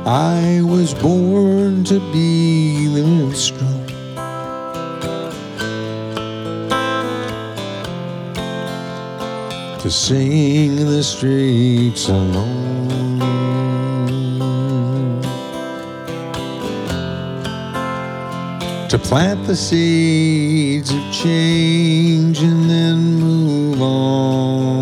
I was born to be the minstrel. To sing in the streets alone. To plant the seeds of change and then move